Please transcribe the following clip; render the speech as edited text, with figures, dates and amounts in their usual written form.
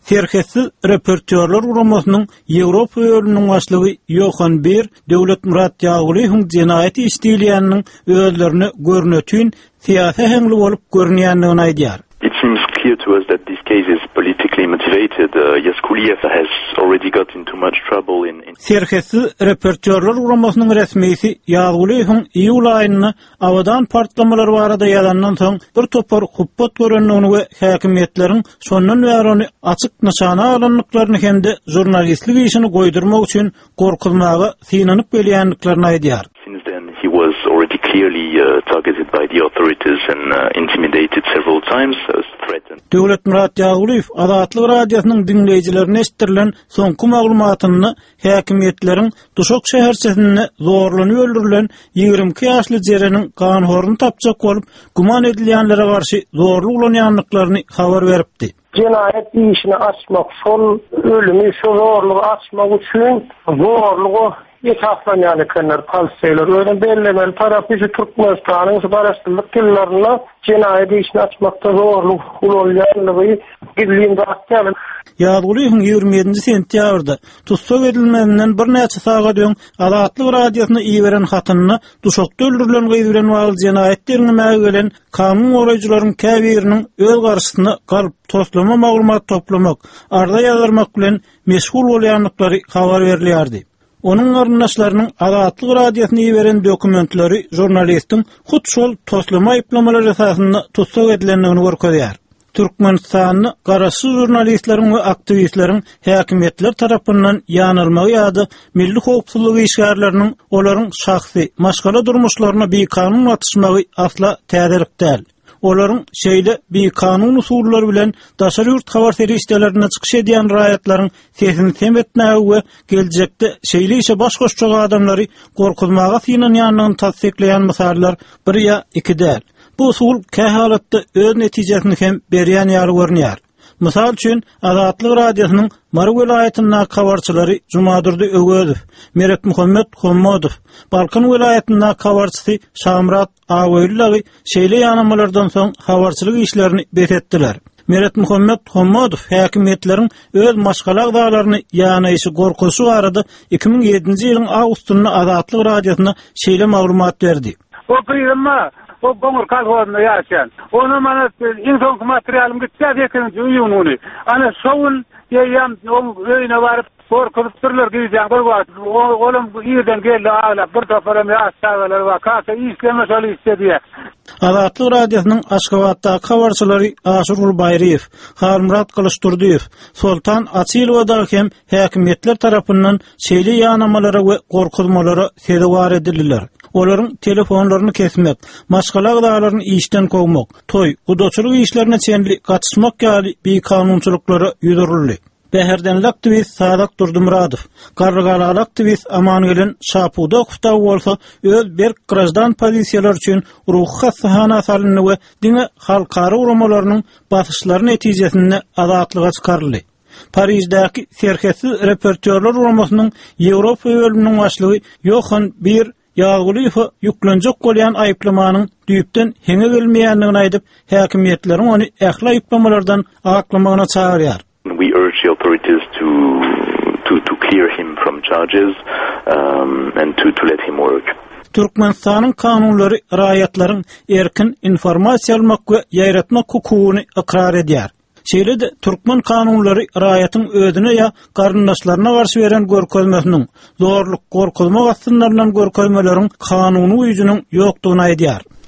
Serketsiz repertuarlar uramasının Ýewropa bölüminiň başlygy Johan Beer, Döwlet Murat Ýagulyň jinayeti işleýäniniň özlerini görnetýän siýasy heňli bolup görnýändigini aýdýar. It seems clear to us that this case is politically motivated. Yaskuliev has already got into much trouble in Serketsiz repertuarlar uramasının resmisi Ýagulyň iýul aýyna awadan partlamalar barada ýalandan soň bir topar huppat görenligini we häkimetleriň sondan bäri ony açyk nişana alanlyklaryny hem de jurnalistlik işini goýdurmak üçin gorkulmagy synanyp gelýänliklaryny aýdýar. Since then he was already clearly targeted by the authorities and intimidated several times, threatened. Döwlet Murat Ýagulyň Azatlyk radiosynyň dinleýijilerine estirilen soňky maglumatyny häkimetleriň Duşok şäherçesinde zorlanyp öldürilen 22 ýaşly jereniň ganhoruny tapjak bolup guman edilýänlere garşy zorluk ulanýanlyklaryny habar beripdi. Cinayet işini açmak, sol ölümü, şu zorluğu açmak için zorluğu yetaplanýanlyklaryny palseýler. Öyle bellemeli tarapy şu Türkmenistanyň barışçylyk tillerini cinayet işini açmakda zorluk ulanýanlygy gizliğinde aktaryn. Ýagulyň 27 sentýabrda tutsak edilmesinden bir näçe sagat öň Azatlyk radiosyna iýeren hatyny Duşokda öldürilen gyýdyran wagly jinayetlerine gelen kanun goraýjylaryň käbiriniň öz garşysyna galyp toslama maglumat toplamak, arda ýazarmak bilen meşgul bolýanlyklary habar berilýärdi. Onun arnaşlarynyň Azatlyk radiosyna iýeren dokumentlary jurnalistiň hut şol toslama aýplamalary esasynda tutsak edilendigini görkezýär. Türkmenistanyň garaşy jurnalistleriň we aktivistleriň häkimetler tarapyndan ýanylmagy ýa-da milli howpsuzlyk işgärleriniň olaryň şahsy maşgala durmuşlaryna bir kanun atışmagy asla täzelik däl. Olaryň şeýle bir kanun usullary bilen daşary ýurt habar serýislerine çykyş edýän raýatlaryň sesini temetmäge we geljekde şeýle işe baş goşjak adamlary gorkuzmaga synanýanlygyny tasdikleýän misallar bir ýa iki däl. Bu usul kähalatda öz netijesini hem berýän ýaly görnýär. Mysal üçin Azatlyk radiosynyň Marw welaýatynyň habarçylary Jumadyrdy Ögözow, Meret Muhammed Hommodow, Balkan welaýatynyň habarçysy Şamrat Aweýlagy şeýle ýanamalardan soň habarçylyk işlerini betetdiler. Meret Muhammed Hommodow häkimetleriň öz maşgala agdalaryny ýanaýyşy gorkunçy barada 2007-nji ýylyň awgustyny Azatlyk radiosyna şeýle maglumat berdi. O kıyma, o gomur kalhoğunda yaşayan. Onu bana insonki materyalım gitse dekenince uyun onu. Ana şovun yiyem, o öyüne varıp korkup durlar gideceğim. Oğlum iyiden geldi ağlap, bir toparım yaş çağlar var. Kasa işlemiş olu istediye. Azatlyk radiosynyň Aşgabatdaky habarçylary Aşurul Bayriyev, Halmurat Kılıçdurdiýew, Sultan Açylow hem häkimetler tarapyndan şeýle ýanamalara we gorkuzmalara sebäp edildiler. Olaryň telefonlaryny kesmek, maşgala agdalaryny işden kowmak, toy, gudoçylyk işlerine çenli gatnaşmak ýaly bir kanunçylyklara ýüzürildi. Beherden aktivist Sadak Durdumuradow, Garrygaly aktivist Amangelen Şapuda Kuftaw bolsa öz bir grajdan pozisiýalar üçin ruh hassahana salyny we diňe halkara uramalarının basyşlaryny netijesinde azatlyga çykaryldy. Parisdäki serketsiz repertuarlar uramasynyň Ýewropa bölüminiň başlygy Johan Beer Ýagulyň ýüklenjek bolýan aýplamanyň düýpden heňe gelmeýändigini aýdyp, häkimetleriň ony ähli aýplamalardan aklamagyna çagyrýar. We urge the authorities to clear him from charges and to let him work. Türkmenistanyň kanunlary raýatlaryň erkin informasiýa almak we ýaýratmak hukugyny ikrar edýär. Şeýle de Türkmen kanunlary raýatyň özüne ýa garyndaşlaryna garşy beren görkezmesiniň, zorluk, gorkuzma gastynlaryndan görkezmeleriň kanuny uýunyň ýokdugyny aýdýar.